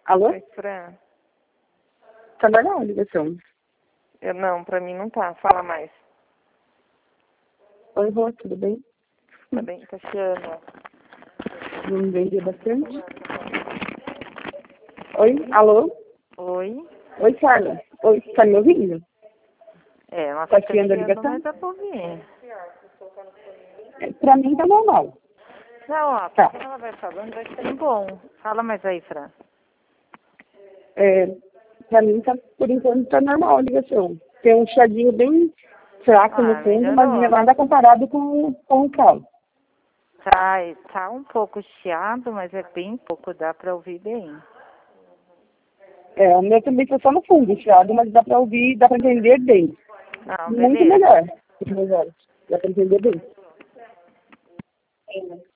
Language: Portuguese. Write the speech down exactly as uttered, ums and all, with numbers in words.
Alô? Oi, Fran. Tá normal a ligação. Eu, não, pra mim não tá. Fala mais. Oi, Rô, tudo bem? Tá bem, tá chiando. Vamos vender bastante? Oi, alô? Oi? Oi, Carla. Oi, tá me ouvindo? É, nossa, Tá tá chiando a chiando, ligação? mas dá pra ouvir. É, pra mim tá normal. Não, ó, Tá. porque ela vai falando, vai sendo bom. Fala mais aí, Fran. É, pra mim tá, por enquanto, tá normal a ligação. Tem um chiadinho bem fraco no Ah, fundo, mas melhorou. nada comparado com, com o carro. Tá, tá um pouco chiado, mas é bem pouco, dá pra ouvir bem. É, o meu também foi só no fundo, chiado, mas dá pra ouvir, dá pra entender bem. Não, Muito beleza. melhor. Muito melhor. Dá pra entender bem. É.